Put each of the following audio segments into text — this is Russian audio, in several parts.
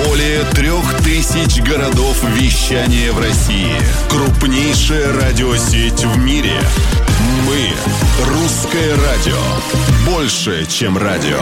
Более 3000 городов вещания в России. Крупнейшая радиосеть в мире. Мы – Русское радио. Больше, чем радио.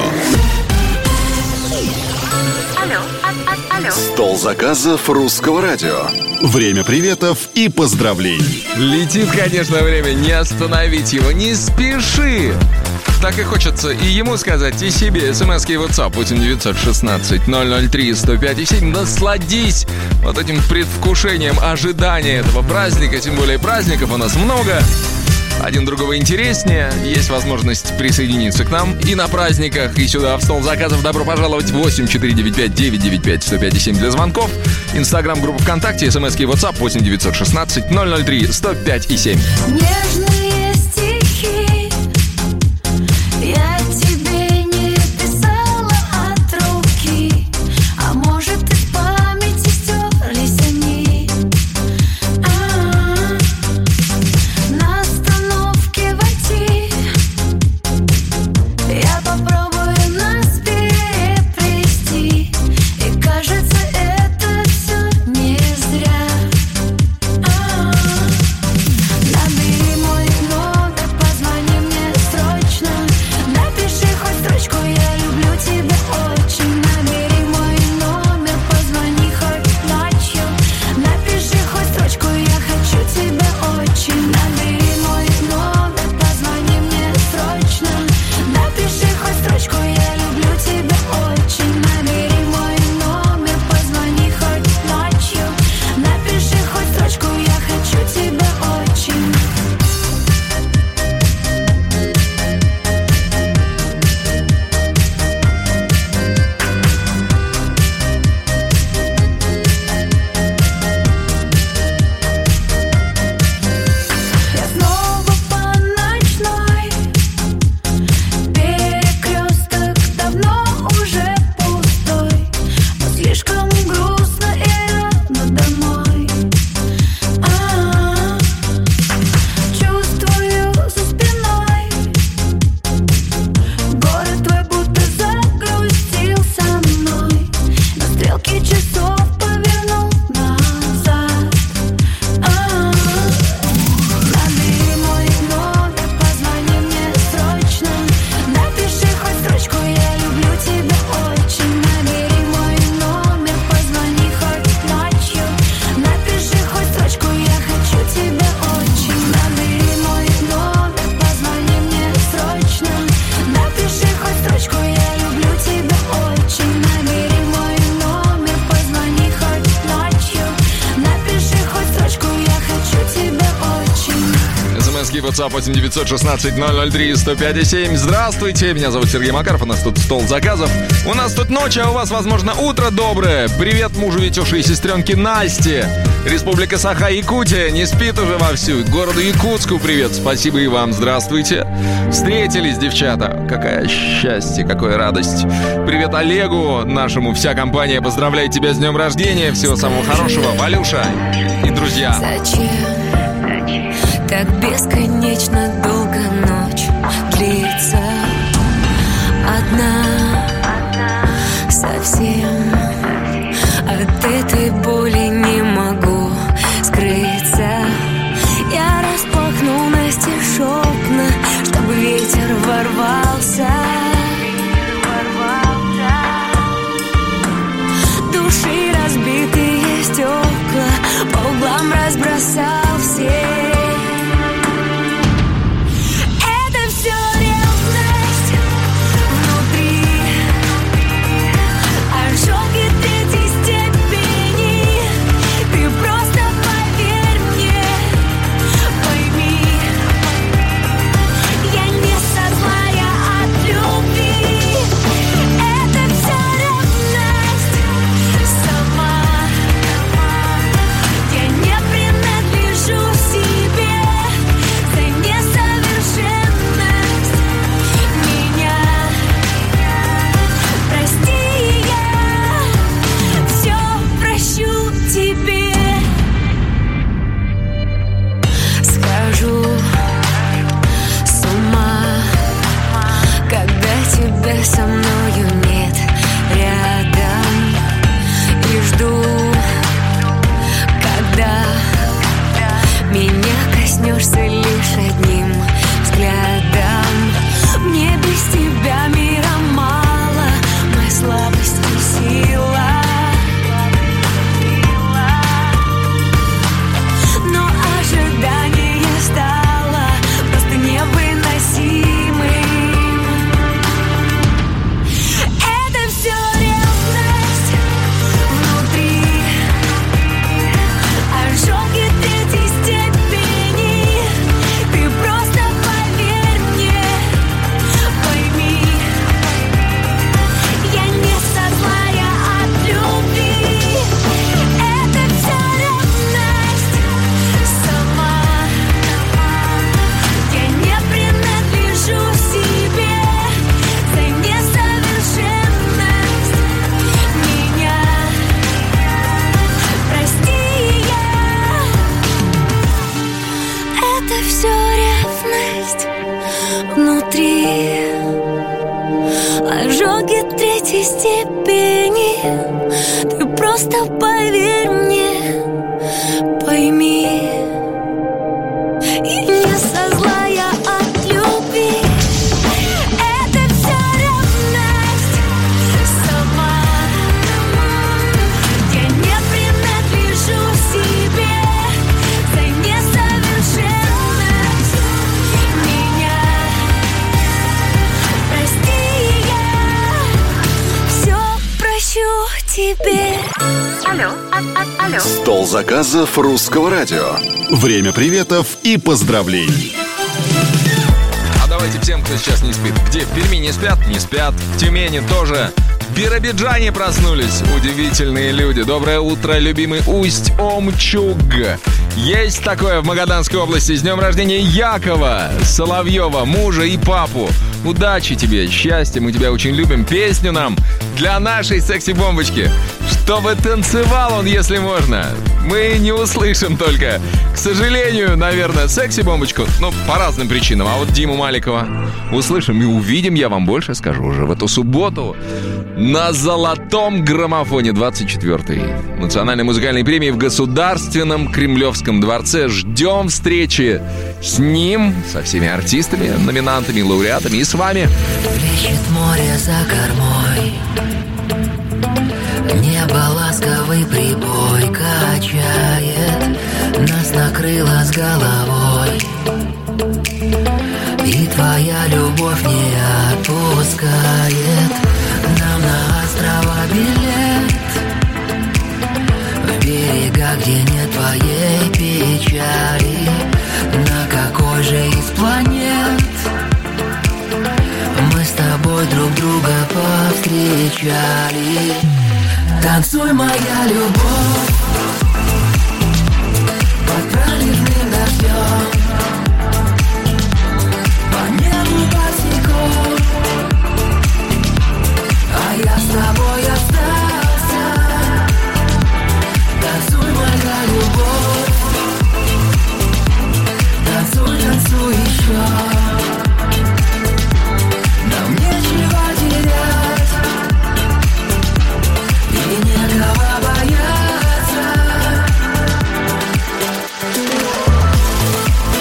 Алло. Стол заказов Русского радио. Время приветов и поздравлений. Летит, конечно, время, не остановить его, не спеши. Так и хочется и ему сказать, и себе. СМС-ки и WhatsApp 8-916-003-105-7. Насладись вот этим предвкушением ожидания этого праздника. Тем более праздников у нас много. Один другого интереснее. Есть возможность присоединиться к нам и на праздниках, и сюда в стол заказов. Добро пожаловать. 8-495-995-105-7 для звонков. Инстаграм-группа ВКонтакте, СМС-ки и WhatsApp 8-916-003-105-7. Нежные стихи я тебе не писала от руки, а может из памяти стерлись они. На остановке войти я попробую нас переплести, и кажется, это все не зря. Набери мой номер, позвони мне срочно. Напиши хоть строчку, я люблю тебя очень. Набери мой номер, позвони хоть ночью. Напиши хоть строчку, я хочу тебя очень. Набери мой номер, позвони мне срочно. Напиши хоть строчку, я люблю тебя очень. Набери мой номер, позвони хоть ночью. Напиши хоть строчку, я хочу тебя очень. Я снова по ночной, перекресток давно уже пустой, но слишком грустно и рано домой. Чувствую за спиной, город твой будто загрустил со мной, но стрелки часов повернул назад. Набери мой номер, позвони мне срочно. Напиши хоть строчку, я люблю тебя очень. Набери мой номер, позвони хоть ночью. Напиши хоть строчку, я хочу тебя очень. Набери мой номер, позвони мне срочно. Напиши хоть строчку, я люблю тебя очень. Набери мой номер, позвони хоть ночью. Напиши хоть строчку, я хочу тебя очень. СМС-ки WhatsApp 8-916-003-105-7. Здравствуйте, меня зовут Сергей Макаров. У нас тут стол заказов. У нас тут ночь, а у вас, возможно, утро доброе. Привет мужу Витюше и сестренке Насте. Республика Саха-Якутия не спит уже вовсю. Городу Якутску привет. Спасибо и вам. Здравствуйте. Встретились, девчата. Какое счастье, какая радость. Привет Олегу нашему. Вся компания поздравляет тебя с днем рождения. Всего самого хорошего. Валюша и друзья. Зачем так бесконечно долго ночь длится? Одна совсем от этой боли не могу скрыться. Я распахнул настежь окна, чтобы ветер ворвался. Души разбитые стекла по углам разбросал все. Это все реальность внутри. Ожог степени. Ты просто поверь мне, пойми. И не со зла я от любви. Это вся ревность сама. Я не принадлежу себе за несовершенность меня. Прости, я все прощу тебе. Алло. Стол заказов Русского радио. Время приветов и поздравлений. А давайте всем, кто сейчас не спит. Где в Перми не спят? Не спят. В Тюмени тоже. В Биробиджане проснулись удивительные люди. Доброе утро, любимый Усть-Омчуг. Есть такое в Магаданской области. С днем рождения Якова Соловьева, мужа и папу. Удачи тебе, счастья, мы тебя очень любим. Песню нам для нашей секси-бомбочки, чтобы танцевал он, если можно. Мы не услышим только, к сожалению, наверное, секси-бомбочку, ну, по разным причинам. А вот Диму Маликова услышим и увидим, я вам больше скажу уже в эту субботу на Золотом граммофоне 24-й национальной музыкальной премии в Государственном Кремлевском дворце. Ждем встречи с ним, со всеми артистами, номинантами, лауреатами и с вами. Плещет море за кормой, небо ласковый прибой качает, нас накрыло с головой, и твоя любовь не отпускает. Нам на острова билет, в берега, где нет твоей печали. На какой же из планет мы с тобой друг друга повстречали? Танцуй, моя любовь, под проливным дождем, по небу босиком, а я с тобой остался. Танцуй, моя любовь, танцуй, танцуй еще. Нам нечего терять и некого бояться.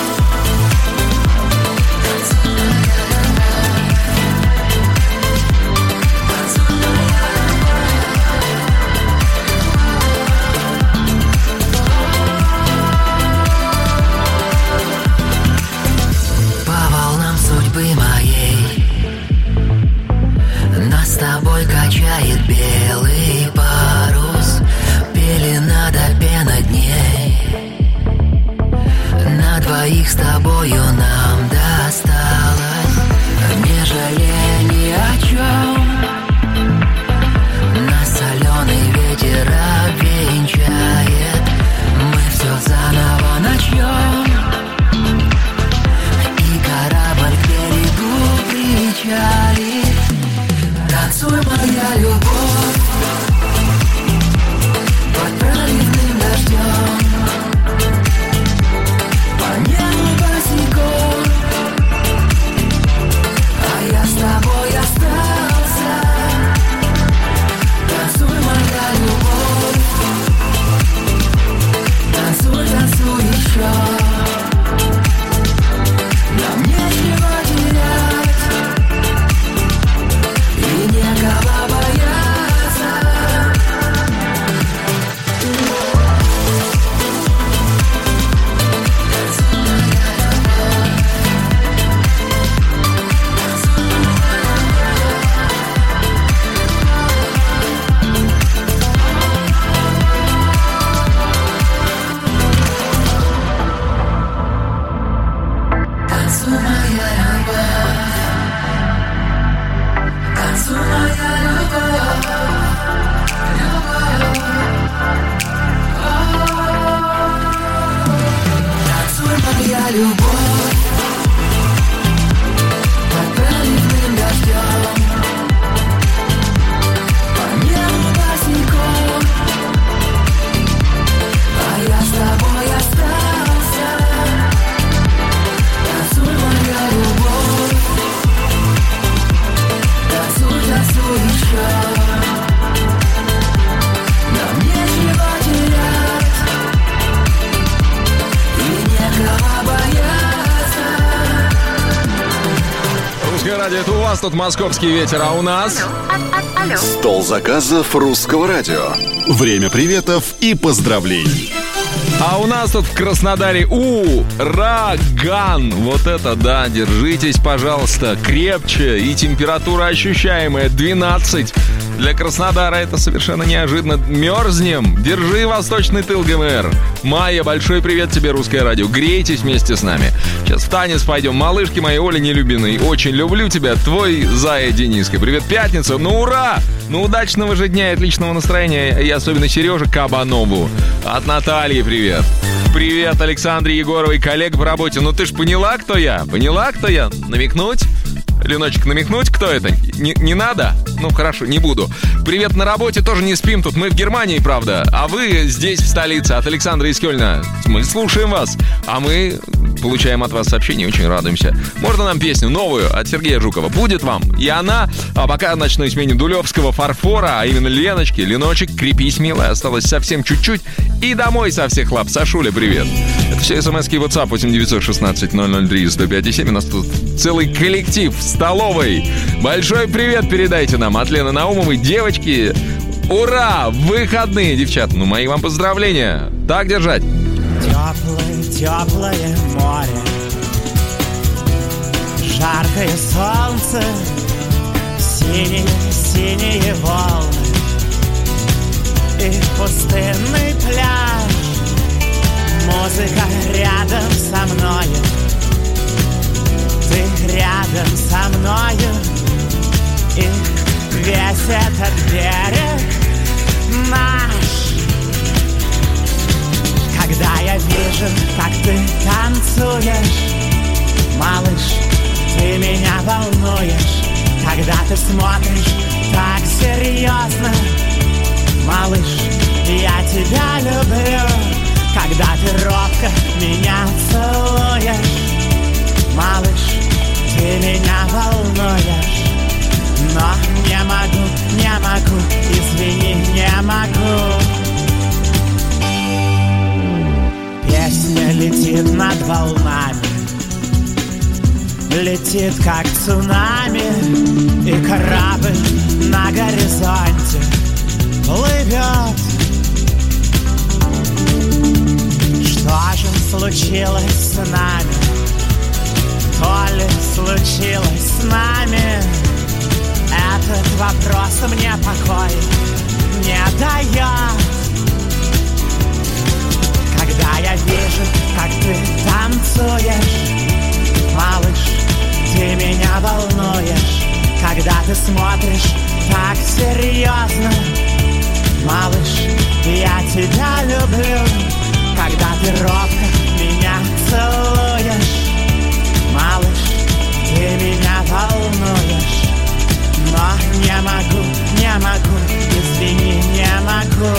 радио. Это у вас тут московский ветер, а у нас... Алло. Стол заказов русского радио. Время приветов и поздравлений. А у нас тут в Краснодаре ураган. Вот это да, держитесь, пожалуйста, крепче. И температура ощущаемая 12. Для Краснодара это совершенно неожиданно. Мерзнем. Держи восточный тыл, ГМР. Майя, большой привет тебе, русское радио. Грейтесь вместе с нами. Сейчас в танец пойдем. Малышки мои, Оля нелюбимый. Очень люблю тебя, твой зая Дениска. Привет, пятница. Ну ура! Ну удачного же дня и отличного настроения. И особенно Сереже Кабанову. От Натальи привет. Привет Александре Егоровой, коллега по работе. Ну ты ж поняла, кто я? Поняла, кто я? Намекнуть? Леночек, намекнуть, кто это? Не надо? Ну, хорошо, не буду. Привет на работе, тоже не спим тут. Мы в Германии, правда. А вы здесь, в столице, от Александра из Кёльна. Мы слушаем вас. А мы получаем от вас сообщения, очень радуемся. Можно нам песню новую от Сергея Жукова? Будет вам. И она. А пока ночной смене Дулевского фарфора, а именно Леночки. Леночек, крепись, милая. Осталось совсем чуть-чуть. И домой со всех лап. Сашуля, привет. Это все смс-ки WhatsApp 8-916-003-105-7. У нас тут целый коллектив в столовой. Большой привет передайте нам от Лены Наумовой. Девочки, ура! Выходные, девчат. Ну, мои вам поздравления. Так держать. Теплое, теплое море, жаркое солнце, синие, синие волны и пустынный пляж. Музыка рядом со мною, ты рядом со мною, и весь этот берег наш. Когда я вижу, как ты танцуешь, малыш, ты меня волнуешь. Когда ты смотришь так серьезно, малыш, я тебя люблю. Когда ты робко меня целуешь, малыш, ты меня волнуешь. Но не могу, извини, не могу. Песня летит над волнами, летит как цунами, и корабль на горизонте плывет. Что же случилось с нами? То ли случилось с нами? Этот вопрос мне покой не дает. Когда я вижу, как ты танцуешь, малыш, ты меня волнуешь. Когда ты смотришь так серьезно, малыш, я тебя люблю. Когда ты робко меня целуешь, малыш, ты меня волнуешь. Но не могу, извини, не могу.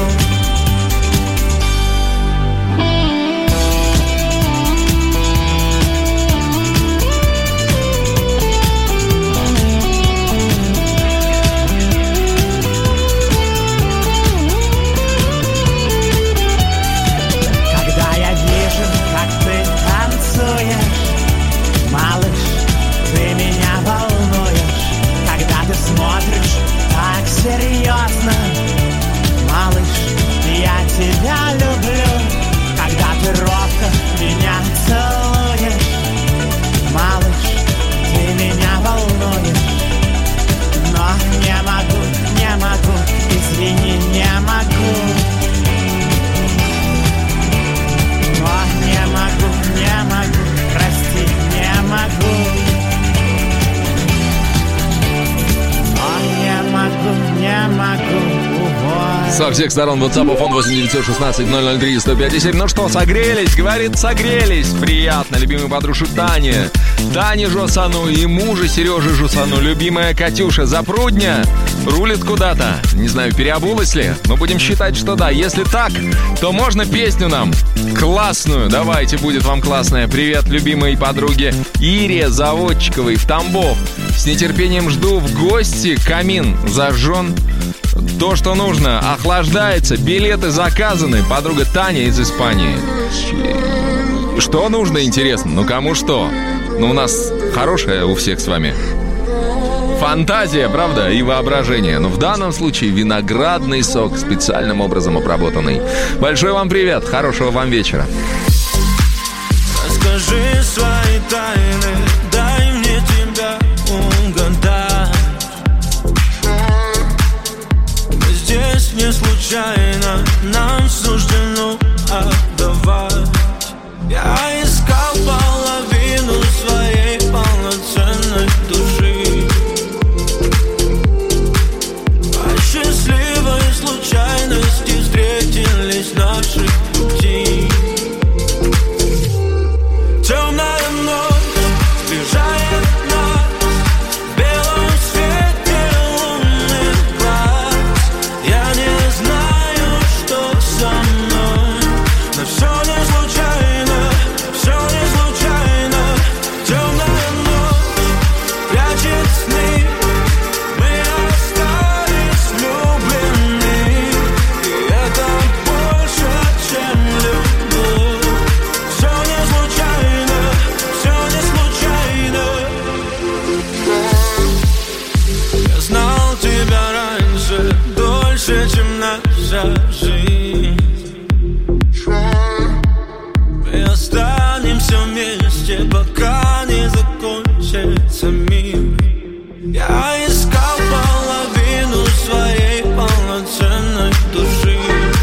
Малыш, ты меня волнуешь. Когда ты смотришь так серьезно, малыш, я тебя люблю. Когда ты робко меня целуешь, малыш, ты меня волнуешь. Но не могу, извини, не могу. Но не могу, прости, не могу. Но не могу, уволь. Со всех сторон WhatsApp, фон 8-916-003-105-7. Ну что, согрелись? Говорит, согрелись. Приятно. Любимой подружке Тане. Тане Жосану и мужа Сережи Жусану. Любимая Катюша Запрудня рулит куда-то. Не знаю, переобулась ли, но будем считать, что да. Если так, то можно песню нам классную. Давайте, будет вам классная. Привет, любимой подруге Ире Заводчиковой в Тамбов. С нетерпением жду в гости. Камин зажжен. То, что нужно, охлаждается. Билеты заказаны. Подруга Таня из Испании. Что нужно, интересно? Ну, кому что? Ну, у нас хорошее у всех с вами. Фантазия, правда, и воображение. Но в данном случае виноградный сок, специальным образом обработанный. Большой вам привет, хорошего вам вечера. Расскажи свои тайны, дай мне тебя угадать. Мы здесь не случайно, нам суждено отдавать. Я искал половину своей полноценной души. По счастливой случайности встретились наши пути. Темная ночь сближает нас в белом свете лунных глаз. Я не знаю, что со мной, но все не случайно, все не случайно. Темная ночь прячет сны, мы остались влюблены, и это больше, чем любовь. Все не случайно, все не случайно. Я знал тебя раньше, дольше, чем наша жизнь. Мы останемся вместе, пока не закончится мир. Я искал половину своей полноценной души.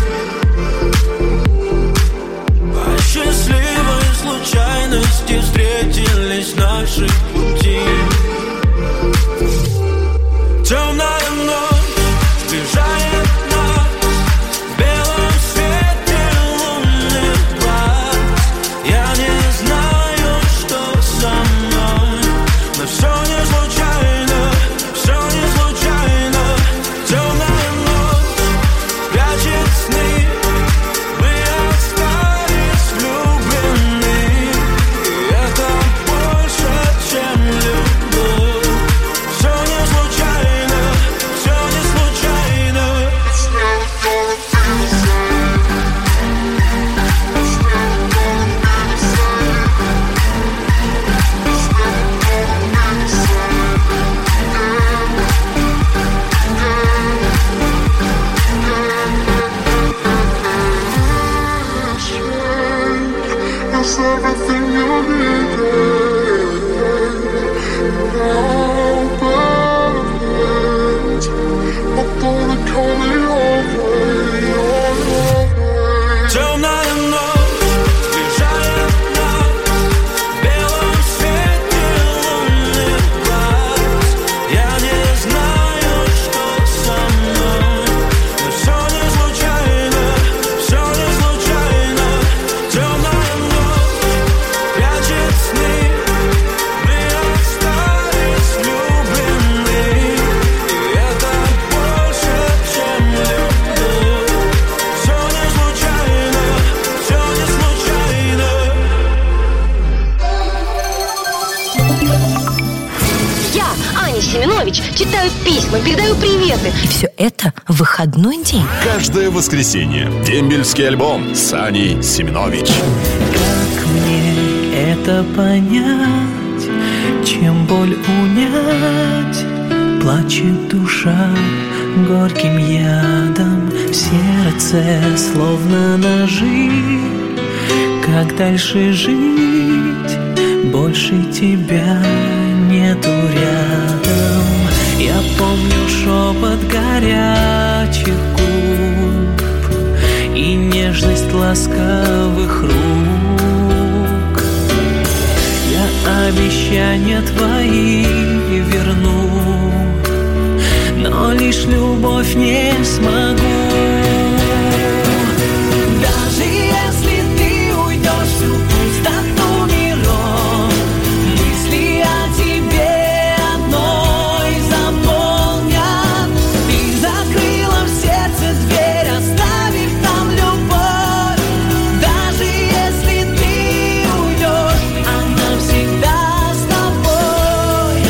По счастливой случайности встретились наши пути. Темная ночь сближает нас в белом свете лунных глаз. Я не знаю, что со мной, но все не случайно, все не случайно. Темная ночь прячет сны, мы остались влюблены, и это больше, чем любовь. Все не случайно, все не случайно. It's everything you needed. Now perfect, but gonna call me over. Темная ночь сближает нас в белом свете лунных глаз. Я не знаю, что со мной, но все не случайно, все не случайно. Темная ночь прячет сны, мы остались влюблены, и это больше, чем любовь. Все не случайно, все не случайно. Я, Аня Семенович, читаю письма, передаю приветы. И все это в выходной день. Каждое воскресенье дембельский альбом с Аней Семенович. Как мне это понять, чем боль унять? Плачет душа горьким ядом в сердце, словно ножи. Как дальше жить? Больше тебя нету рядом. Я помню шепот горячих губ и нежность ласковых рук. Я обещания твои верну, но лишь любовь не смогу. Даже если ты уйдешь в всю пустоту миров, мысли о тебе одной заполнят. Ты закрыла в сердце дверь, оставив там любовь. Даже если ты уйдешь, она всегда с тобой.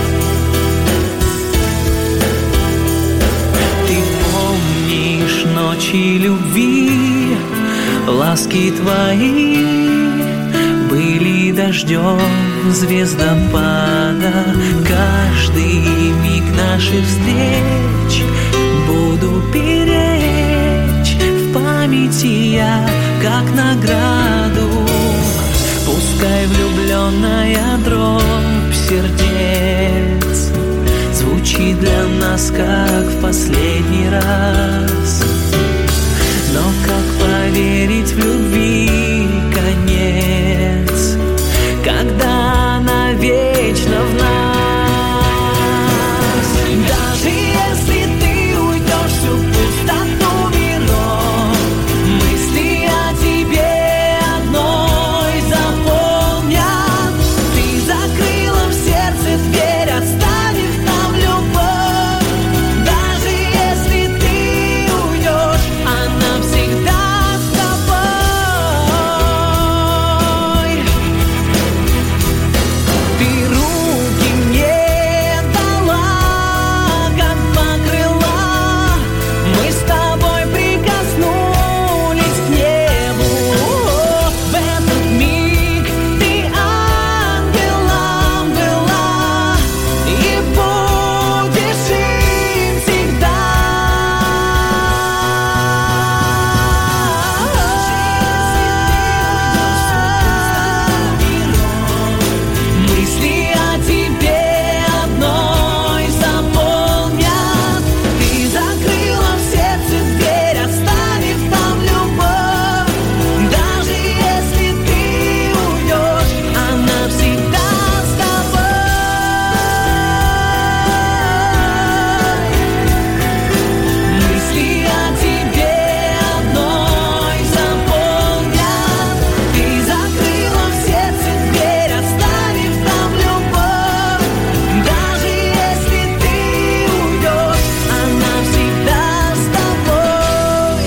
Ты помнишь ночи любви, ласки твои, были дождем звездопада. Каждый миг наших встреч буду беречь в памяти я, как награду. Пускай влюбленная дробь сердец звучит для нас, как в последний раз. Но как поверить в любви конец, когда она вечно в нас? Даже если ты уйдешь всю пустоту миров, мысли о тебе одной заполнят. Ты закрыла в сердце дверь, оставив там любовь. Даже если ты уйдешь, она всегда с тобой. Ты руки мне дала, как два крыла. Мы с тобой прикоснулись к небу. В этот миг ты ангелом была и будешь им всегда. Мысли о тебе одной заполнят. Ты закрыла в сердце дверь, оставив там любовь. Даже если ты уйдешь, она всегда с тобой. Мысли о тебе одной заполнят. Ты закрыла в сердце дверь, оставив там любовь. Даже если ты уйдешь, она всегда с тобой.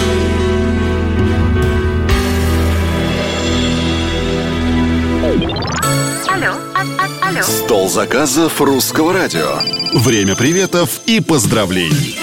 Алло. Стол заказов русского радио. Время приветов и поздравлений.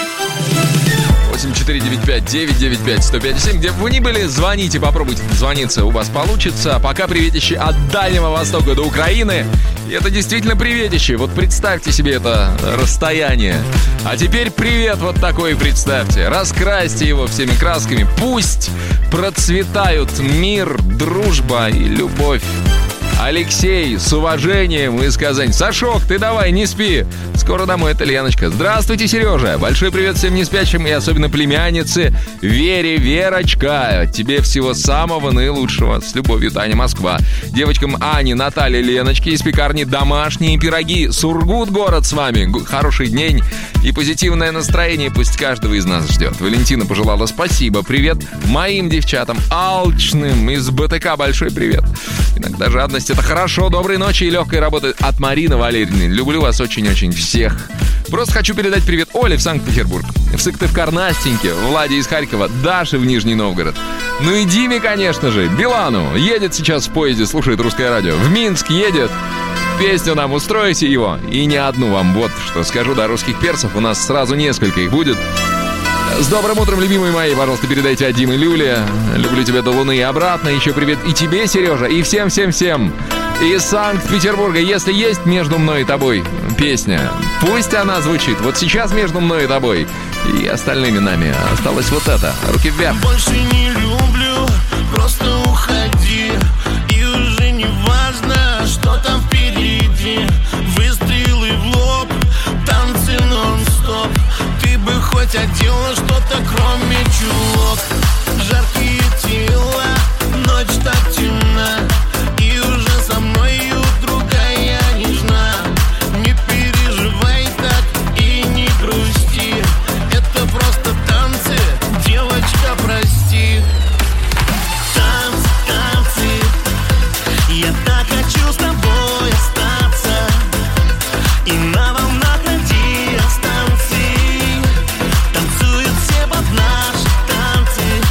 8495-995-105-7. Где бы вы ни были, звоните, попробуйте дозвониться, у вас получится. А пока приветище от Дальнего Востока до Украины. И это действительно приветище. Вот представьте себе это расстояние. А теперь привет вот такой представьте. Раскрасьте его всеми красками. Пусть процветают мир, дружба и любовь. Алексей, с уважением из Казани. Сашок, ты давай, не спи. Скоро домой, это Леночка. Здравствуйте, Сережа. Большой привет всем неспящим и особенно племяннице Вере. Верочка, тебе всего самого наилучшего. С любовью, Таня, Москва. Девочкам Ане, Наталье, Леночке из пекарни «Домашние пироги». Сургут город с вами. Хороший день и позитивное настроение пусть каждого из нас ждет. Валентина пожелала спасибо. Привет моим девчатам алчным из БТК. Большой привет. Иногда жадность — это хорошо. Доброй ночи и легкой работы от Марины Валерьевны. Люблю вас очень-очень всех. Просто хочу передать привет Оле в Санкт-Петербург, в Сыктывкар Настеньке, Владе из Харькова, Даше в Нижний Новгород. Ну и Диме, конечно же, Билану. Едет сейчас в поезде, слушает русское радио. В Минск едет. Песню нам устроите его. И не одну вам. Вот что скажу, до русских перцев у нас сразу несколько их будет. С добрым утром, любимые мои. Пожалуйста, передайте от Димы Люли. Люблю тебя до Луны и обратно. Еще привет и тебе, Сережа, и всем-всем-всем из Санкт-Петербурга. Если есть между мной и тобой песня, пусть она звучит. Вот сейчас между мной и тобой и остальными нами осталось вот это. Руки вверх. Больше не люблю, просто уходи. И уже не важно, что там впереди. Выстрелы в лоб, танцы нон-стоп. Ты бы хоть одела что-то, кроме чулок. Жаркие тела, ночь так темна. И уже со мною другая нежна. Не переживай так и не грусти. Это просто танцы, девочка, прости. Танцы, танцы. Я так хочу с тобой остаться. И на волнах радиостанции танцуют все под наши танцы.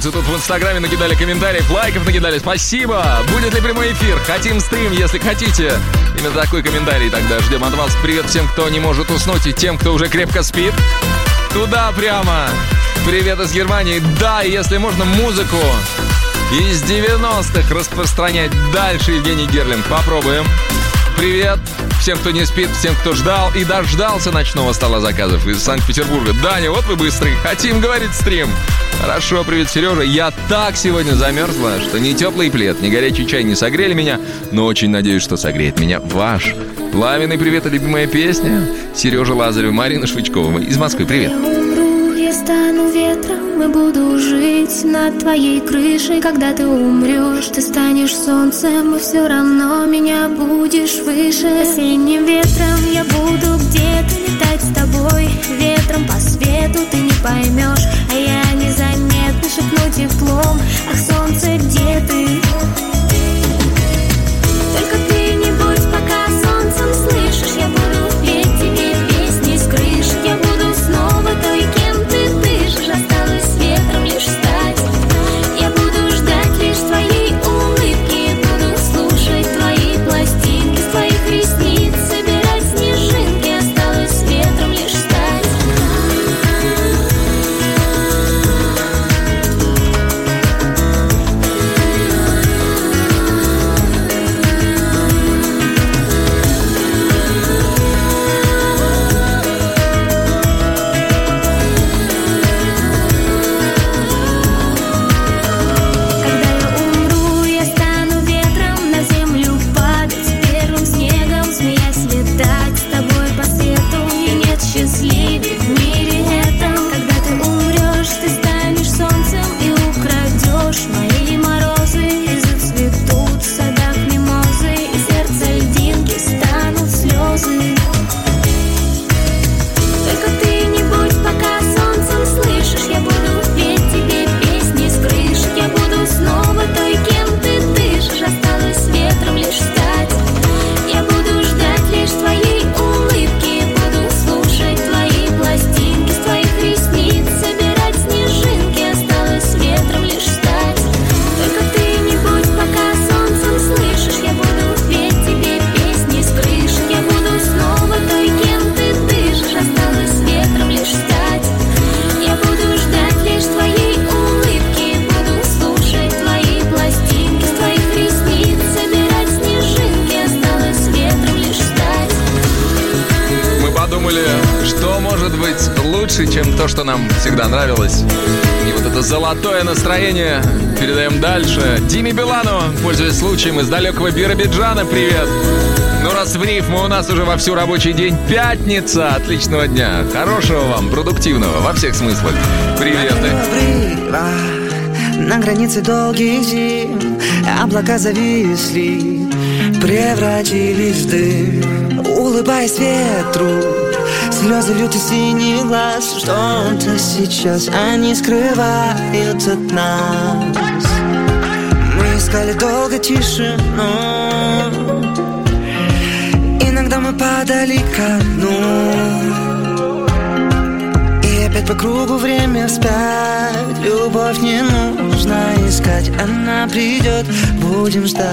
нравится. Тут в Инстаграме накидали комментариев, лайков накидали. Спасибо. Будет ли прямой эфир? Хотим стрим, если хотите. Именно такой комментарий тогда ждем от вас. Привет всем, кто не может уснуть, и тем, кто уже крепко спит. Туда прямо. Привет из Германии. Да, если можно, музыку из 90-х распространять дальше. Евгений Герлинг. Попробуем. Привет всем, кто не спит, всем, кто ждал и дождался ночного стола заказов из Санкт-Петербурга. Даня, вот вы быстрый. Хотим, говорит, стрим. Хорошо, привет, Сережа. Я так сегодня замерзла, что ни теплый плед, ни горячий чай не согрели меня, но очень надеюсь, что согреет меня ваш. Пламенный привет и любимая песня. Сережа Лазарев, Марина Швычкова из Москвы. Привет. Я стану ветром и буду жить над твоей крышей. Когда ты умрешь, ты станешь солнцем, и все равно меня будешь выше. Осенним ветром я буду где-то летать с тобой. Ветром по свету ты не поймешь, а я незаметно шепну теплом. Ах, солнце, где ты? Только ты не будь пока солнцем, слышишь? Я буду петь тебе песни с крыши. Я буду снова той, кем ты дышишь. Осталось ветром лишь стать. Я буду ждать лишь твоей улыбки. Буду слушать твои пластинки, с твоих ресниц собирать снежинки. Осталось ветром лишь стать. Чем то, что нам всегда нравилось. И вот это золотое настроение передаем дальше Диме Билану, пользуясь случаем, из далекого Биробиджана. Привет. Ну, раз в рифму, у нас уже вовсю рабочий день. Пятница. Отличного дня. Хорошего вам, продуктивного, во всех смыслах. Приветы. На границе долгих зим облака зависли, превратились в дым. Улыбаясь ветру, слезы льют из синих глаз. Что-то сейчас они скрывают от нас. Мы искали долго тишину, иногда мы падали ко дну. И опять по кругу время вспять. Любовь не нужно искать, она придет, будем ждать.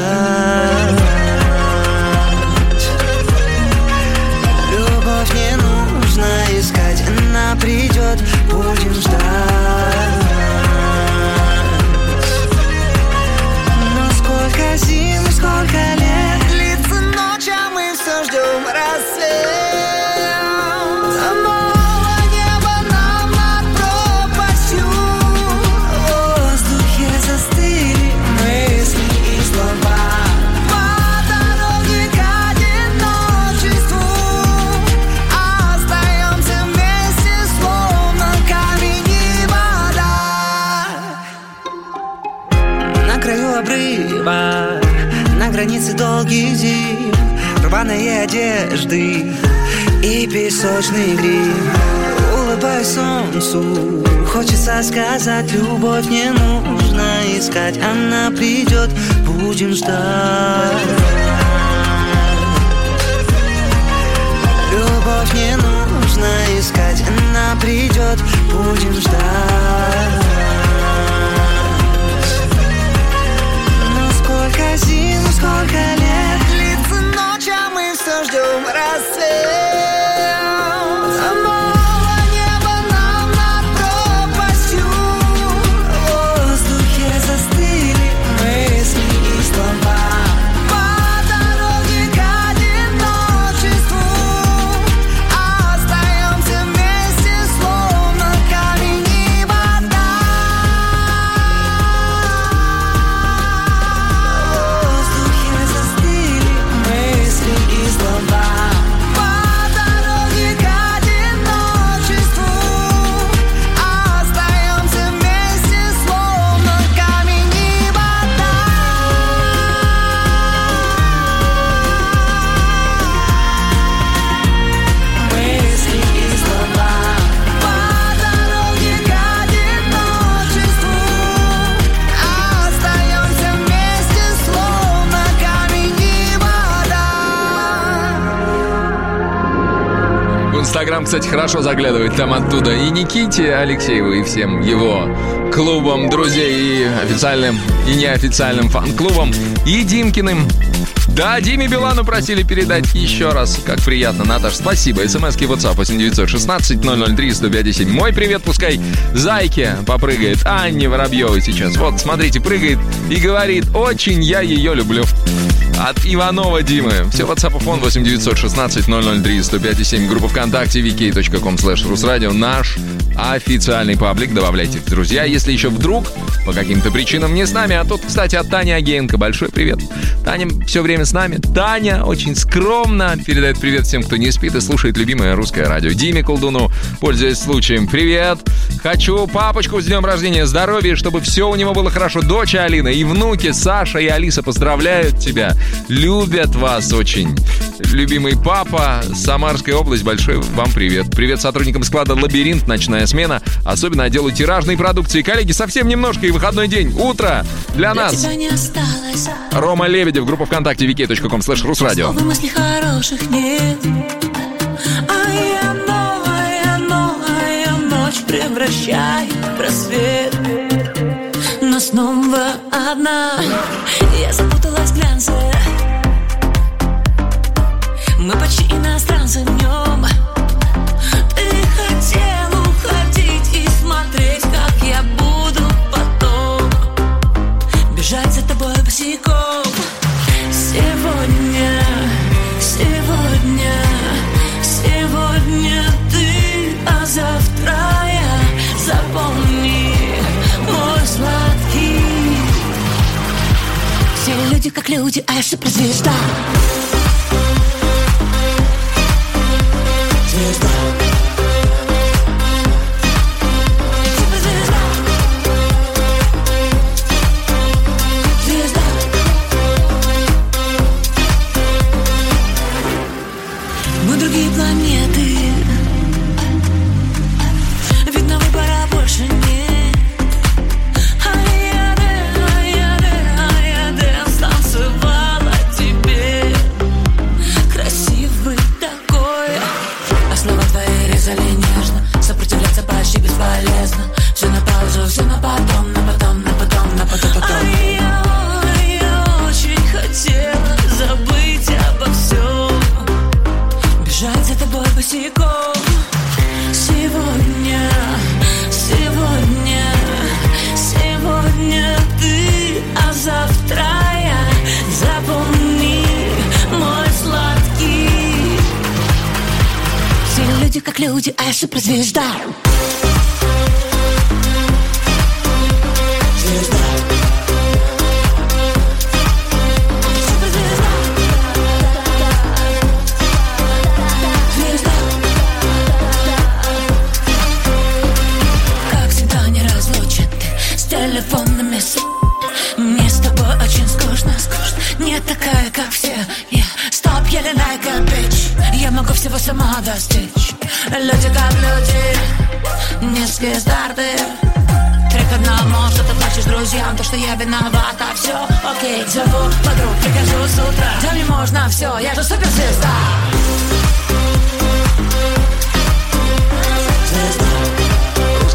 Любовь не нужно искать, она придет, будем ждать. Но сколько зим, сколько лет длится ночь, а мы все ждем рассвет. Снова небо нам над пропастью, в воздухе застыли мысли и слова. Обрыва, на границе долгих зим, рваные одежды и песочный грим. Улыбаюсь солнцу, хочется сказать, любовь не нужно искать, она придет, будем ждать. Любовь не нужно искать, она придет, будем ждать. сколько лет длится ночь, а мы все ждем рассвет. Снова небо нам над пропастью. В воздухе застыли мысли и слова. По дороге к одиночеству остаемся вместе, словно камень и вода. В воздухе застыли мысли и слова. По дороге к одиночеству остаемся вместе, словно камень и вода. Мысли и слова. По дороге к одиночеству остаемся вместе, словно камень и вода. В Инстаграм, кстати, хорошо заглядывает там оттуда и Никите Алексееву, и всем его клубам друзей, и официальным, и неофициальным фан-клубам, и Димкиным. Да, Диме Билану просили передать еще раз. Как приятно, Наташ, спасибо. СМСки в WhatsApp 8916-003-105-7. Мой привет, пускай Зайке попрыгает. Анне Воробьевой сейчас. Вот, смотрите, прыгает и говорит: очень я ее люблю. От Иванова Димы. Все WhatsApp и фон 8916-003-105-7. Группа ВКонтакте vk.com/русрадио. Наш официальный паблик. Добавляйте в друзья, если еще вдруг по каким-то причинам не с нами. А тут, кстати, от Тани Агеенко большой привет. Таня все время с нами. Таня очень скромно передает привет всем, кто не спит и слушает любимое русское радио. Диме Колдуну, пользуясь случаем, привет. Хочу папочку с днем рождения, здоровья, чтобы все у него было хорошо. Дочь Алина и внуки Саша и Алиса поздравляют тебя. Любят вас очень. Любимый папа, Самарская область, большой вам привет. Привет сотрудникам склада «Лабиринт», ночная смена. Особенно отделу тиражной продукции. Коллеги, совсем немножко и выходной день. Утро для нас. Рома Лебедев, группа ВКонтакте vk.com/русрадио. Мыслей хороших нет. А я новая ночь превращает в рассвет. Но снова одна. Я запуталась в глянце. Мы почти иностранцы в нем. Ты хотел уходить и смотреть, как я буду потом бежать за тобой босиком. Сегодня ты, а завтра я. Запомни, мой сладкий. Все люди как люди, а я суперзвезда. Звезда. Суперзвезда. Звезда. Мы другие планеты. Видно, выбора больше нет. Станцевала тебе. Красивый такой. А слова твои резали нежно. Сопротивляться почти бесполезно. Все на паузу, все на потом, на потом, на потом, на потом, потом. А я очень хотела забыть обо всем. Бежать за тобой босиком. Сегодня ты, а завтра я. Запомни, мой сладкий. Все люди как люди, а я суперзвезда. Звезда. Суперзвезда. Звезда. Как всегда не разлучен ты с телефонными Мне с тобой очень скучно. Не такая, как все. Stop yelling like a bitch. Я могу всего сама достичь. Люди как люди, низкие старты. 3 к 1, что ты плачешь друзьям. То, что я виновата, все окей. Зову подруг, прихожу с утра. Да мне можно все, я же суперзвезда. Русское радио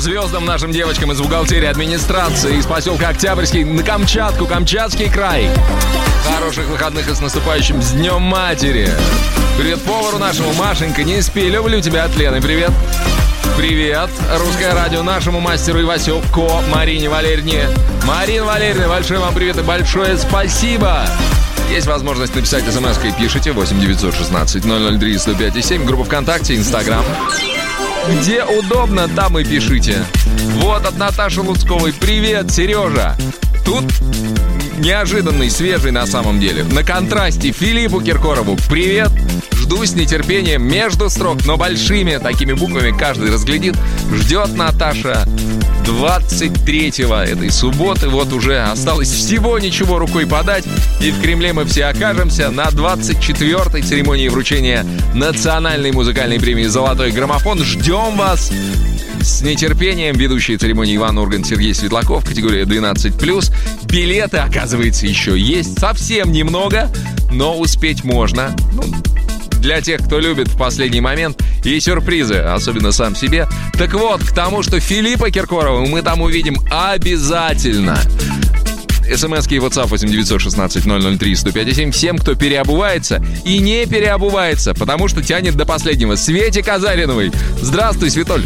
звездам, нашим девочкам из бухгалтерии, администрации, из поселка Октябрьский на Камчатку, Камчатский край. Хороших выходных и с наступающим с Днем Матери. Привет повару нашему, Машенька, не спи, люблю тебя от Лены, привет. Привет, Русское радио, нашему мастеру Ивасюку, Марине Валерьевне. Марина Валерьевна, большой вам привет и большое спасибо. Есть возможность написать смс-кой, пишите 8-916-003-105-7, группа ВКонтакте, Инстаграм. Где удобно, там и пишите. Вот от Наташи Луцковой. Привет, Сережа. Тут неожиданный, свежий на самом деле. На контрасте Филиппу Киркорову. Привет. Жду с нетерпением между строк, но большими такими буквами каждый разглядит. Ждет Наташа 23-го этой субботы. Вот уже осталось всего ничего рукой подать. И в Кремле мы все окажемся на 24-й церемонии вручения национальной музыкальной премии «Золотой граммофон». Ждем вас с нетерпением. Ведущие церемонии Иван Ургант, Сергей Светлаков, категория 12+. Билеты, оказывается, еще есть. Совсем немного, но успеть можно. Для тех, кто любит в последний момент и сюрпризы, особенно сам себе. Так вот, к тому, что Филиппа Киркорова мы там увидим обязательно. СМСки и WhatsApp 8-916-003-105-7 всем, кто переобувается и не переобувается, потому что тянет до последнего. Свете Казариновой. Здравствуй, Светоль.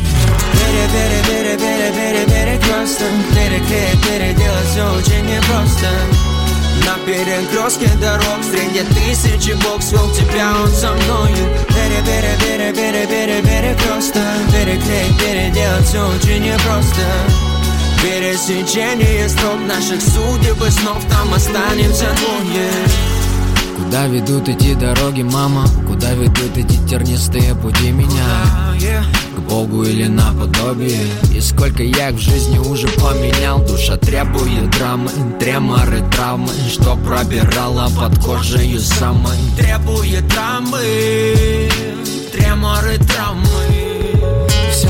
На перекрестке дорог среди тысячи Бог свел тебя, он со мною. Перекресток, переклеить, переделать все очень непросто. Пересечение строк наших судеб и снов, там останемся двое. Куда ведут эти дороги, мама? Куда ведут эти тернистые пути меня? К Богу или наподобие? И сколько я их в жизни уже поменял. Душа требует драмы, треморы, травмы, что пробирала под кожей самой. Требует драмы, треморы, травмы. Все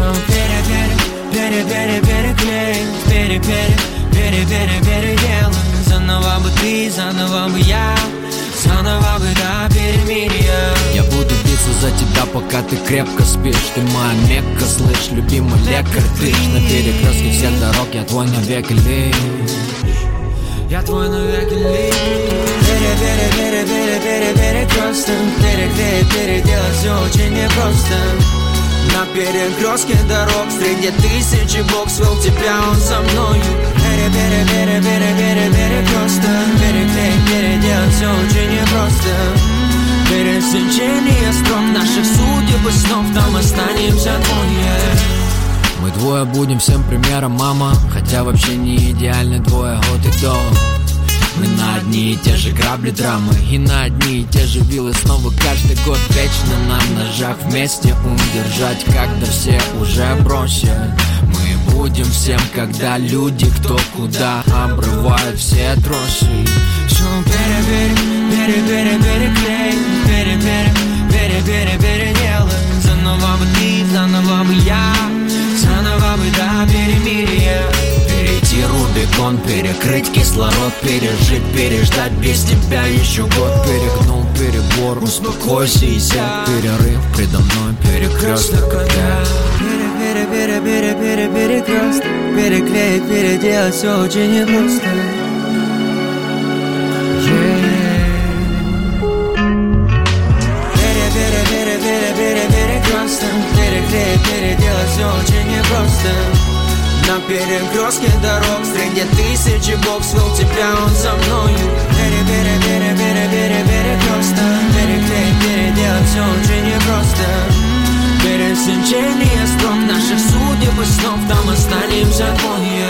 переделан. Заново бы ты, заново бы я, заново бы до перемирия. Я буду биться за тебя, пока ты крепко спишь. Ты моя Мекка, слышь, любимый лекарь. Ты на перекрестке всех дорог, я твой навеки лишь. Я твой навеки лишь. Перекресток, переклеить, переделать все очень непросто. На перекрестке дорог среди тысячи Бог свел тебя, он со мною. Перекресток, переклеить, переделать все очень непросто. Пересечение стром наших судеб и снов, там останемся двое. Мы двое будем всем примером, мама. Хотя вообще не идеальны двое от и до. Мы на одни и те же грабли драмы и на одни и те же вилы снова каждый год. Вечно на ножах вместе удержать, когда все уже бросят. Мы будем всем, когда люди кто куда обрывают все тросы. Все переделаем. Заново бы ты, заново бы я, заново бы до перемирия. Перейти Рубикон, перекрыть кислород, пережить, переждать без тебя еще год. Перегнул перебор, успокойся и сядь. Перерыв предо мной, перекресток, когда перекресток, переклеить, переделать все очень непросто. Перекресток, переклеить, переделать все очень непросто. На перекрестке дорог среди тысячи Бог свел тебя, он со мною. Перекресток, переклеить, переделать все очень непросто. Пересечение стром наших судеб и снов, там останемся двое.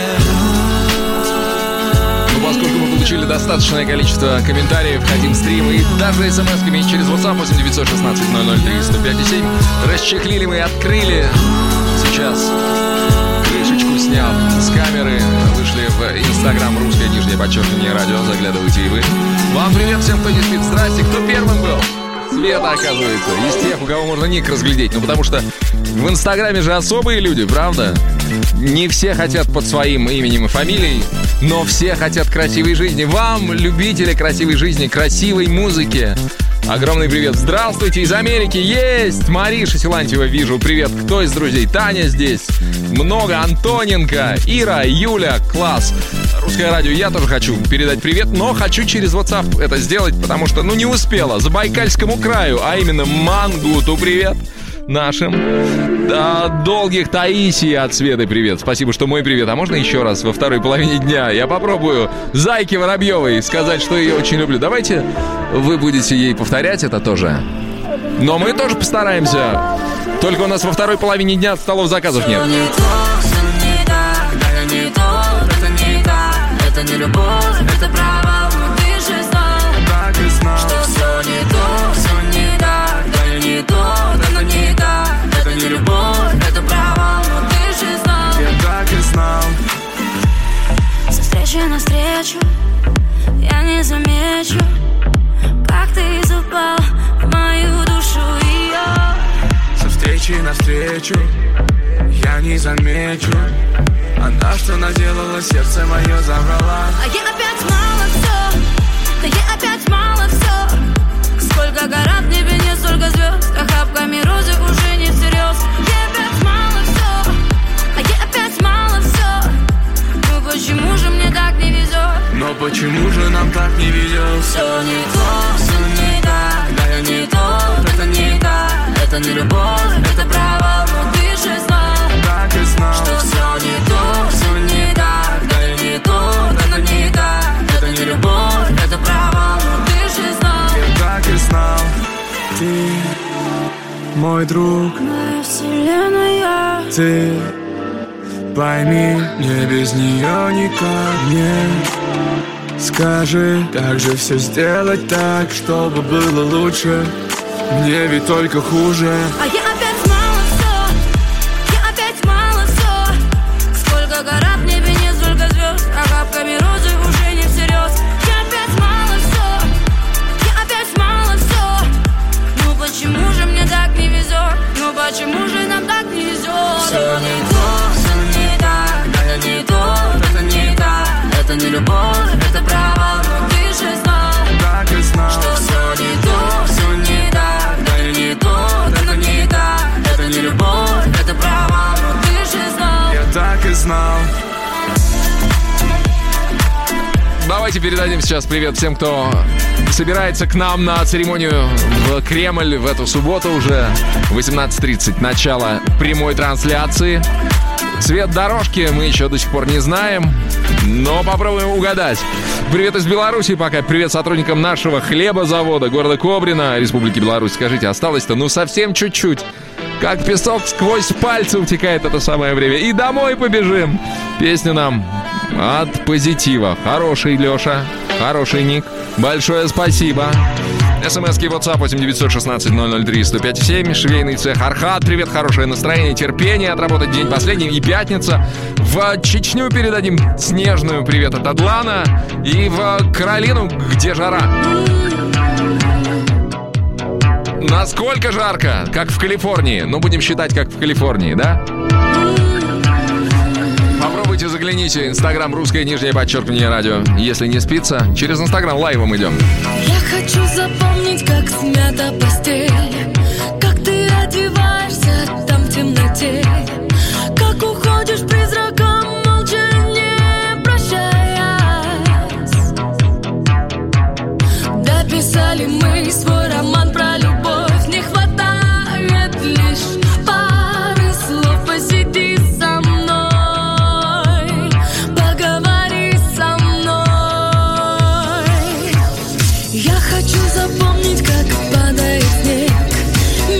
Ну, поскольку мы получили достаточное количество комментариев, хотим стримы и даже смс-ками через WhatsApp 8-916-003-105-7 расчехлили мы и открыли сейчас. Крышечку сняв с камеры, вышли в Инстаграм _радио, заглядывайте и вы. Вам привет всем, кто не спит, здрасте, кто первым был? Света, оказывается, из тех, у кого можно ник разглядеть. Ну, потому что в Инстаграме же особые люди, правда? Не все хотят под своим именем и фамилией, но все хотят красивой жизни. Вам, любители красивой жизни, красивой музыки, Огромный привет. Здравствуйте из Америки. Есть! Мариша Силантьева вижу. Привет. Кто из друзей? Таня здесь. Много. Антоненко. Ира, Юля. Класс. Русское радио. Я тоже хочу передать привет, но хочу через WhatsApp это сделать, потому что, не успела. Забайкальскому краю, а именно Мангуту привет. Нашим. Долгих Таисии от Светы привет. Спасибо, что мой привет. А можно еще раз во второй половине дня? Я попробую Зайке Воробьевой сказать, что ее очень люблю. Давайте вы будете ей повторять это тоже. Но мы тоже постараемся. Только у нас во второй половине дня от столов заказов нет. Это не любовь, это провал, но ты же знал, так и знал, что все не так, да я не тот, это не так, это не любовь, это провал, но ты же знал, я так и знал. Со встречи на встречу я не замечу, как ты запал в мою душу ее. Со встречи на встречу я не замечу, она что наделала, сердце мое забрала. А я опять мало все, да я опять мало все. Сколько гора в небе, не столько звезд, охапками розы уже не всерьез. Я опять мало все, а я опять мало все. Ну почему же мне так не везет? Но почему же нам так не везет? Все не то, все не так, да я не тот, это не так, это не любовь, это провал, но ты же знал, так и знал, что все не то, все не так, да я не тот, это не так, это не любовь, это провал, но ты же знал, я так и знал. Ты мой друг, моя вселенная, ты пойми, мне без нее никак не. Скажи, как же все сделать так, чтобы было лучше? Мне ведь только хуже. А я опять мало все, я опять мало все. Сколько гора в небе, не столько звезд, охапками розы уже не всерьез. Я опять мало все, я опять мало все. Ну почему же мне так не везет? Ну почему же нам так не везет? Все не то, все не так, да я не тот, это не так, это не любовь, это провал, но ты же знал, так и знал, что все не то, все не так, да я не тот, это не так, это не любовь, это провал, но ты же знал, я так и знал. Давайте передадим сейчас привет всем, кто собирается к нам на церемонию в Кремль в эту субботу уже 18:30. Начало прямой трансляции. Цвет дорожки мы еще до сих пор не знаем, но попробуем угадать. Привет из Беларуси пока. Привет сотрудникам нашего хлебозавода города Кобрина, Республики Беларусь. Скажите, осталось-то совсем чуть-чуть. Как песок сквозь пальцы утекает это самое время. И домой побежим. Песню нам от Позитива. Хороший, Леша. Хороший ник. Большое спасибо. СМСки WhatsApp 8-916-003-105-7. Швейный цех Архат. Привет, хорошее настроение, терпение. Отработать день последний и пятница. В Чечню передадим снежную привет от Адлана. И в Каролину, где жара. Насколько жарко? Как в Калифорнии. Будем считать, как в Калифорнии, да? Попробуйте, загляните. Инстаграм _радио. Если не спится, через Инстаграм лайвом идем. Я хочу запомнить, как смята постель, как ты одеваешься там в темноте, как уходишь призраком, молча не прощаясь. Дописали мы свой роман про любовь, не хватает лишь пары слов. Посиди со мной, поговори со мной. Я хочу запомнить, как падает снег,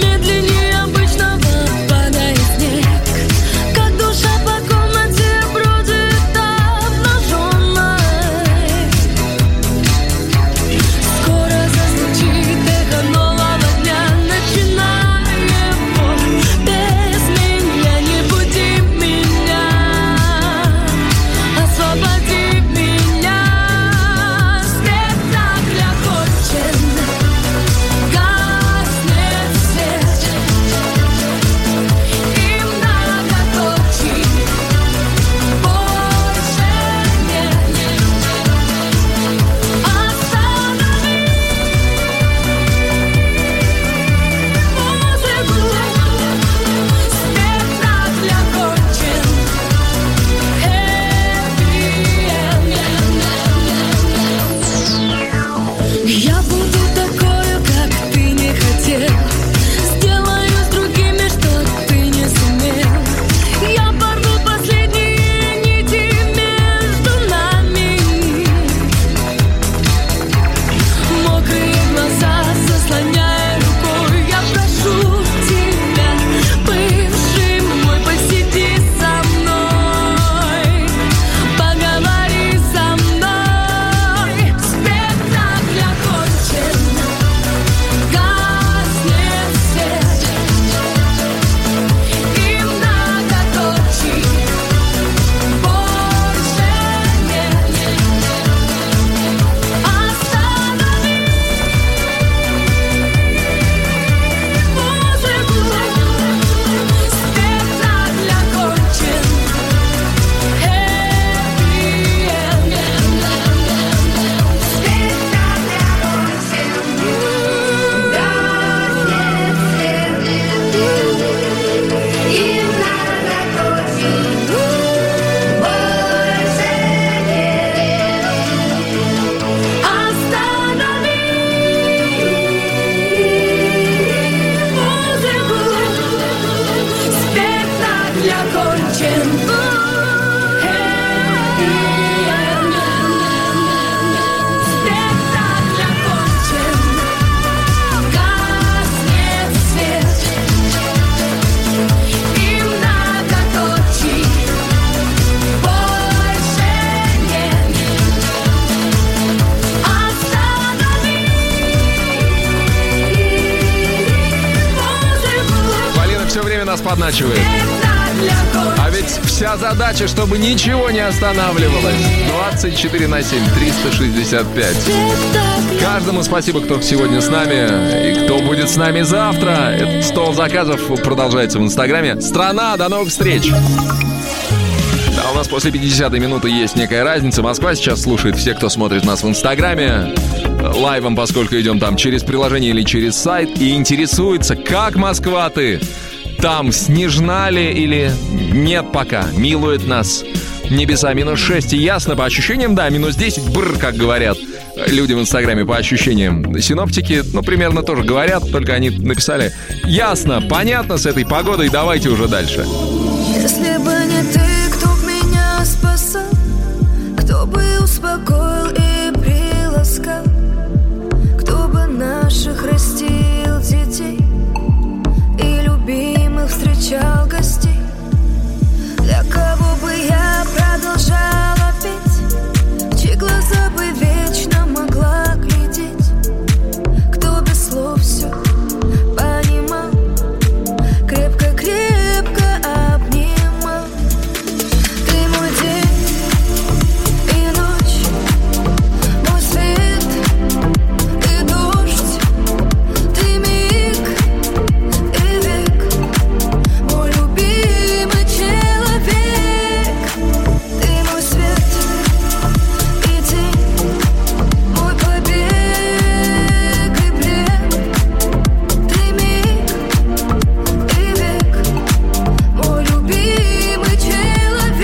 нас подначивает. А ведь вся задача, чтобы ничего не останавливалось. 24/7, 365. Каждому спасибо, кто сегодня с нами и кто будет с нами завтра. Этот стол заказов продолжается в Инстаграме. Страна, до новых встреч! Да, у нас после 50-й минуты есть некая разница. Москва сейчас слушает все, кто смотрит нас в Инстаграме. Лайвом, поскольку идем там через приложение или через сайт. И интересуется, как Москва ты? Там снежна ли или нет пока? Милует нас небеса. -6 и ясно, по ощущениям, да, -10, бррр, как говорят люди в Инстаграме, по ощущениям. Синоптики, примерно тоже говорят, только они написали ясно, понятно с этой погодой, давайте уже дальше. Если бы не ты, кто б меня спасал, кто бы успокоил и приласкал, кто бы наших растил детей и любимых встречал гостей, для кого бы я продолжала петь, в чьи глаза бы вечно могла глядеть, кто без слов все понимал, крепко-крепко обнимал. Ты мой день и ночь, мой свет и дождь, ты миг и век, мой любимый человек. Ты мой свет и день, мой побег и плен. Ты миг и век, мой любимый человек.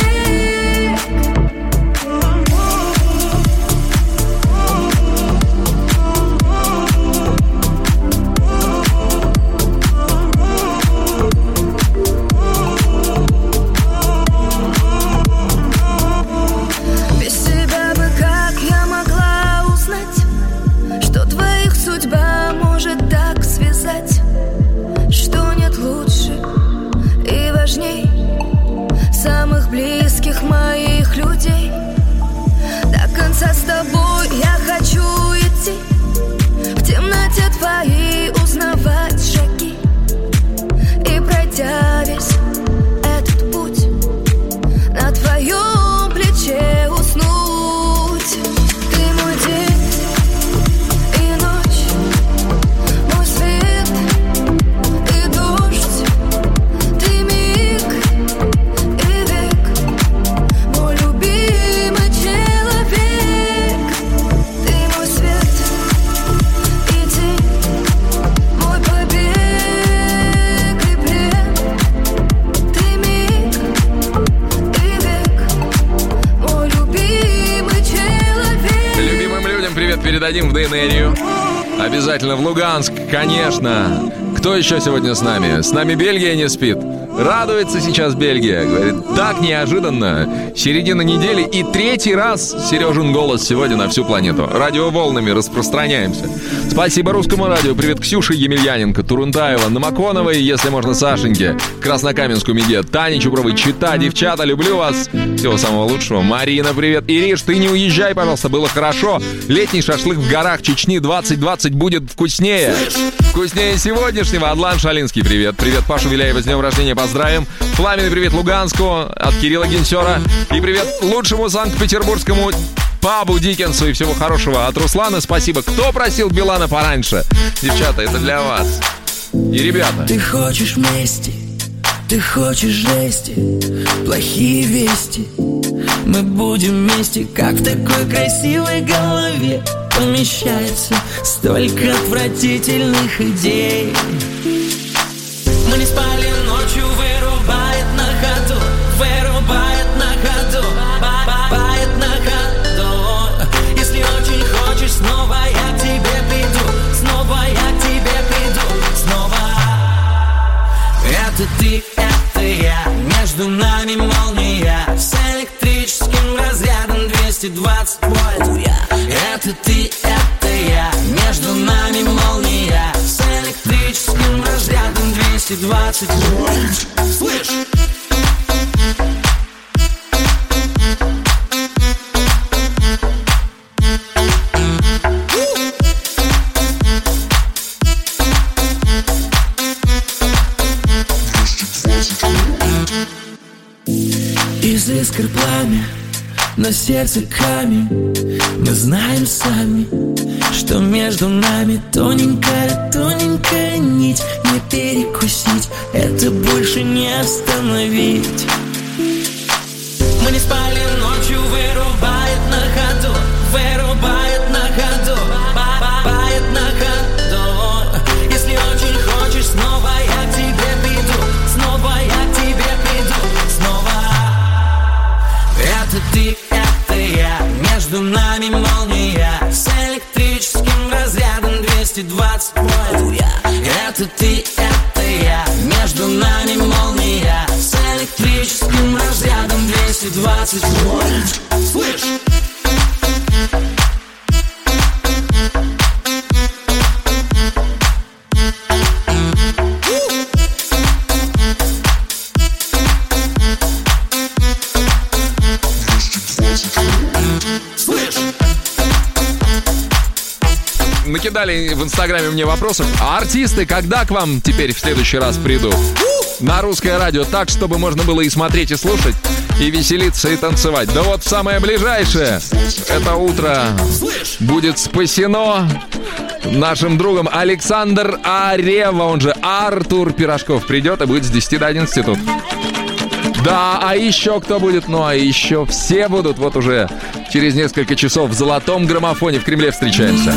Без тебя бы как я могла узнать, что двоих судьба может так связать, что нет лучше и важней самых близких моих людей. До конца с тобой я хочу идти, в темноте твоей узнавать шаги, и пройдя весь этот путь, на твоем плече уснуть. Ты мой день и ночь, мой свет и дождь, ты миг и век, мой любимый человек. Ты мой свет и день, мой побег и плен. Ты миг и век, мой любимый человек. Любимым людям привет передадим в ДНРию. Обязательно в Луганск, конечно. Кто еще сегодня с нами? С нами Бельгия не спит. Радуется сейчас Бельгия. Говорит, так неожиданно. Середина недели и 3-й раз Сережин голос сегодня на всю планету. Радиоволнами распространяемся. Спасибо Русскому радио. Привет Ксюше Емельяненко, Турунтаева, Намаконовой, если можно, Сашеньке, Краснокаменску, Меде, Тане Чупровой, Чита, девчата, люблю вас. Всего самого лучшего. Марина, привет. Ириш, ты не уезжай, пожалуйста, было хорошо. Летний шашлык в горах Чечни 2020 будет вкуснее. Вкуснее сегодняшнего. Адлан Шалинский, привет. Привет Пашу Виляева, с днем рождения, поздравим. Пламенный привет Луганску от Кирилла Генсера. И привет лучшему санкт-петербургскому пабу Диккенсу. И всего хорошего от Руслана. Спасибо. Кто просил Билана пораньше? Девчата, это для вас. И ребята. Ты хочешь мести, ты хочешь жести, плохие вести. Мы будем вместе, как в такой красивой голове помещается столько отвратительных идей. Мы не спали ночью, вырубает на ходу, вырубает на ходу, бает на ходу. Если очень хочешь, снова я к тебе приду, снова я к тебе приду, снова. Это ты, это я, между нами молния, с электрическим разрядом 220 вольт. Это ты, это я, между нами молния, с электрическим разрядом 220 вольт. Слышь! искр пламя, но сердце камень. Мы знаем сами, что между нами тоненькая, тоненькая нить. Не перекусить, это больше не остановить. Мы не спали ночью, вырубает на ходу, вырубает на ходу, бает на ходу. Если очень хочешь, снова я к тебе приду, снова я к тебе приду, снова. Это ты, это я, между нами молния, с электрическим разрядом 220 вольт. Это ты, это я, между нами молния, с электрическим разрядом 220 вольт. Слышь? Накидали в Инстаграме мне вопросов. А артисты когда к вам теперь в следующий раз придут? На русское радио так, чтобы можно было и смотреть, и слушать, и веселиться, и танцевать. Да вот самое ближайшее это утро будет спасено нашим другом Александр Арева, он же Артур Пирожков, придет и будет с 10 до 11 тут. Да, а еще кто будет? Ну, а еще все будут. Вот уже через несколько часов в золотом граммофоне в Кремле встречаемся.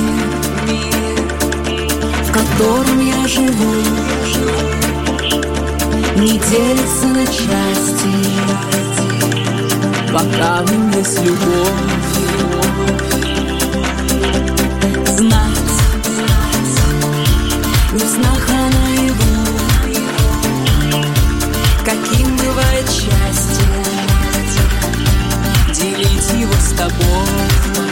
В котором я живу, не делится на части, пока в нем есть любовь. Знать, не в снах, а наяву, каким бывает счастье, делить его с тобой.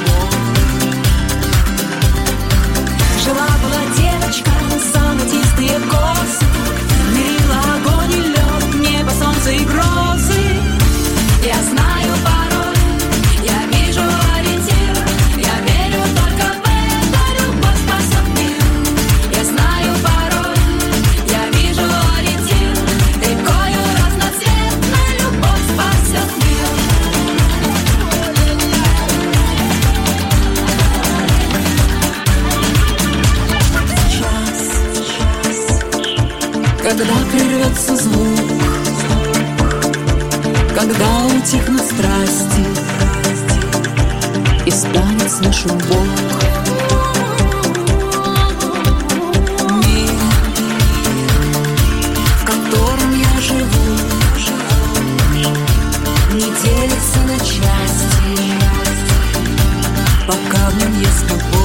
Жила-была девочка, золотистые косы, мерила огонь и лед, небо, солнце и грозы. Я знаю пароль, я вижу ориентир, я верю только в это, любовь спасет мир. Я знаю пароль, я вижу ориентир, рекою разноцветной любовь спасет мир. Когда прервется звук, когда утихнут страсти и станет слышен Бог, мир, в котором я живу, не делится на части, пока в нем есть любовь.